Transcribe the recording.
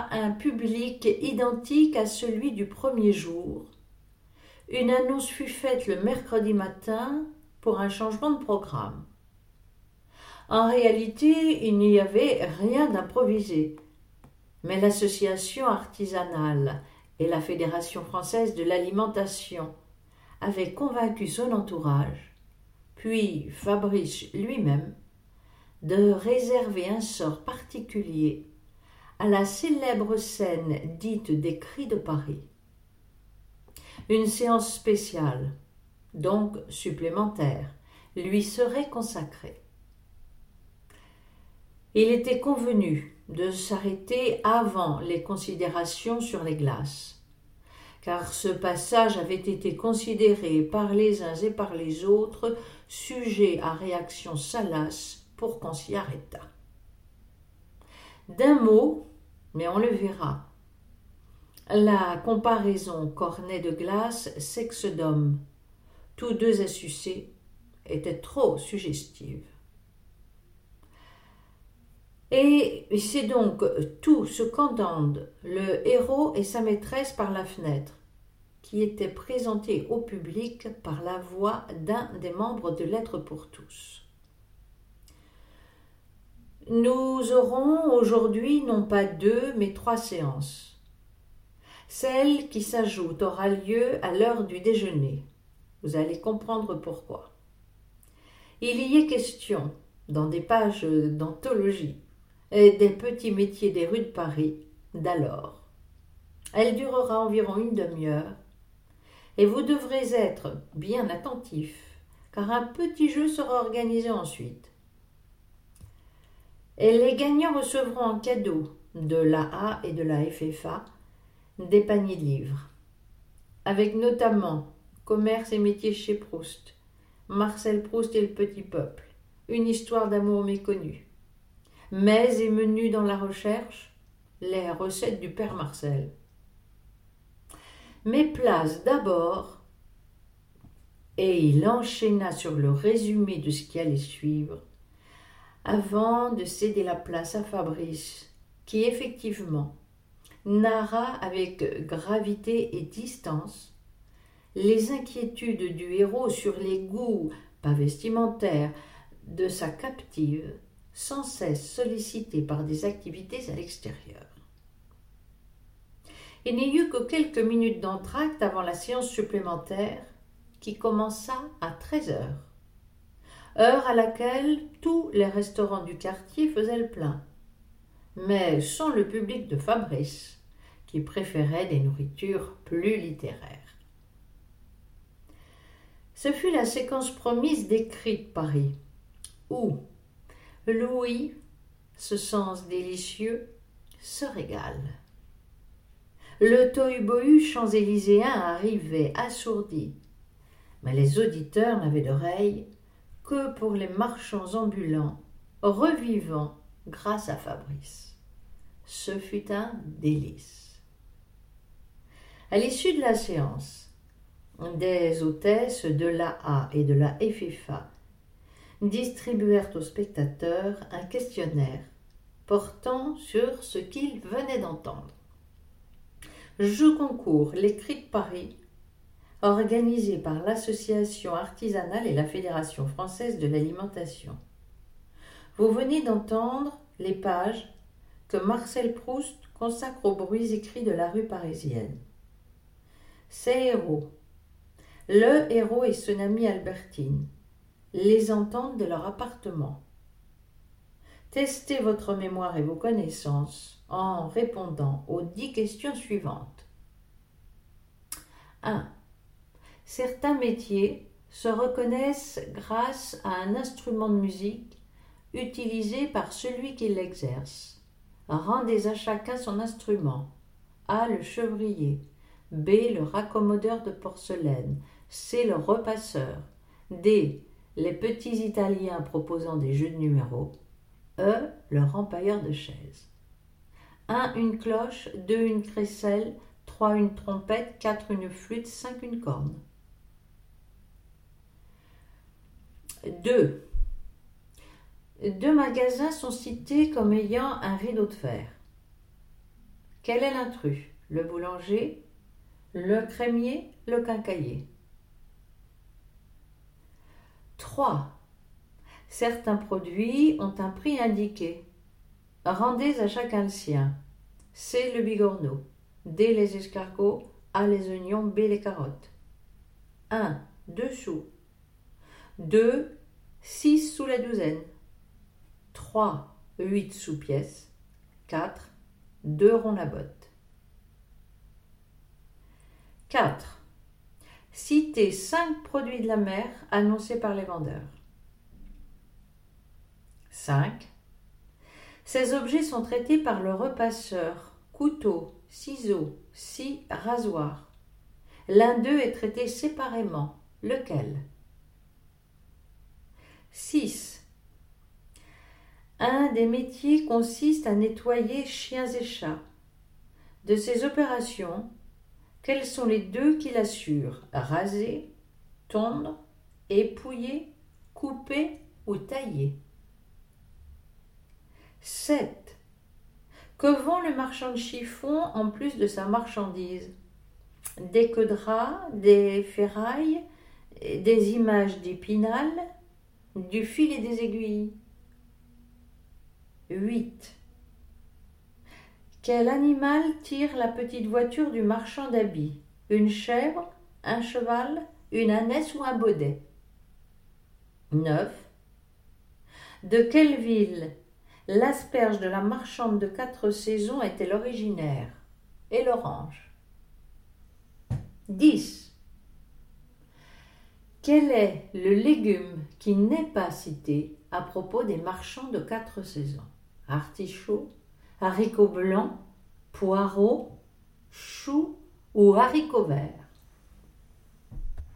un public identique à celui du premier jour. Une annonce fut faite le mercredi matin pour un changement de programme. En réalité, il n'y avait rien d'improvisé, mais l'association artisanale et la Fédération française de l'alimentation avaient convaincu son entourage, puis Fabrice lui-même, de réserver un sort particulier à la célèbre scène dite des Cris de Paris. Une séance spéciale, donc supplémentaire, lui serait consacrée. Il était convenu de s'arrêter avant les considérations sur les glaces, car ce passage avait été considéré par les uns et par les autres sujet à réaction salace pour qu'on s'y arrêtât. D'un mot, mais on le verra, la comparaison cornet de glace sexe d'homme, tous deux à sucer, était trop suggestive. Et c'est donc tout ce qu'entendent le héros et sa maîtresse par la fenêtre, qui était présenté au public par la voix d'un des membres de Lettres pour tous. Nous aurons aujourd'hui non pas 2, mais 3 séances. Celle qui s'ajoute aura lieu à l'heure du déjeuner. Vous allez comprendre pourquoi. Il y est question, dans des pages d'anthologie, des petits métiers des rues de Paris d'alors. Elle durera environ une demi-heure et vous devrez être bien attentifs car un petit jeu sera organisé ensuite. Et les gagnants recevront en cadeau de l'AA et de la FFA des paniers de livres, avec notamment Commerce et métiers chez Proust, Marcel Proust et le petit peuple, une histoire d'amour méconnue, Mets et menus dans la recherche, les recettes du père Marcel. Mais place d'abord, et il enchaîna sur le résumé de ce qui allait suivre, avant de céder la place à Fabrice, qui effectivement narra avec gravité et distance les inquiétudes du héros sur les goûts, pas vestimentaires, de sa captive, sans cesse sollicitée par des activités à l'extérieur. Il n'y eut que quelques minutes d'entracte avant la séance supplémentaire qui commença à 13h, heure à laquelle tous les restaurants du quartier faisaient le plein, mais sans le public de Fabrice, qui préférait des nourritures plus littéraires. Ce fut la séquence promise des Cris de Paris, où Louis, ce sens délicieux, se régale. Le tohu-bohu champs-élyséen arrivait assourdi, mais les auditeurs n'avaient d'oreilles que pour les marchands ambulants, revivant grâce à Fabrice. Ce fut un délice. À l'issue de la séance, des hôtesses de l'AA et de la FFA distribuèrent aux spectateurs un questionnaire portant sur ce qu'ils venaient d'entendre. Jeu concours Les Cris de Paris, organisé par l'Association artisanale et la Fédération française de l'alimentation. Vous venez d'entendre les pages que Marcel Proust consacre aux bruits écrits de la rue parisienne. Ses héros, le héros et son amie Albertine, les entendent de leur appartement. Testez votre mémoire et vos connaissances en répondant aux 10 questions suivantes. 1. Certains métiers se reconnaissent grâce à un instrument de musique utilisé par celui qui l'exerce. Rendez à chacun son instrument. A. Le chevrier. B. Le raccommodeur de porcelaine. C. Le repasseur. D. Les petits Italiens proposant des jeux de numéros. E. Le rempailleur de chaises. 1. Une cloche. 2. Une crécelle. 3. Une trompette. 4. Une flûte. 5. Une corne. 2. 2 magasins sont cités comme ayant un rideau de fer. Quel est l'intrus? Le boulanger, le crémier, le quincaillier. 3. Certains produits ont un prix indiqué. Rendez à chacun le sien. C. Le bigorneau. D. Les escargots. A. Les oignons. B. Les carottes. 1. 2 sous. 2. 6 sous la douzaine. 3. 8 sous pièce. 4. 2 ronds la botte. 4. Citez 5 produits de la mer annoncés par les vendeurs. 5. Ces objets sont traités par le repasseur, couteau, ciseaux, scie, rasoir. L'un d'eux est traité séparément. Lequel? 6. Un des métiers consiste à nettoyer chiens et chats. De ces opérations, quels sont les 2 qui l'assurent? Raser, tondre, épouiller, couper ou tailler? 7. Que vend le marchand de chiffons en plus de sa marchandise? Des queues de rat, des ferrailles, des images d'épinal, du fil et des aiguilles. 8. Quel animal tire la petite voiture du marchand d'habits? Une chèvre, un cheval, une ânesse ou un baudet? 9. De quelle ville l'asperge de la marchande de 4 saisons est-elle originaire? Et l'orange. 10. Quel est le légume qui n'est pas cité à propos des marchands de 4 saisons? Artichaut, haricots blancs, poireaux, choux ou haricots verts?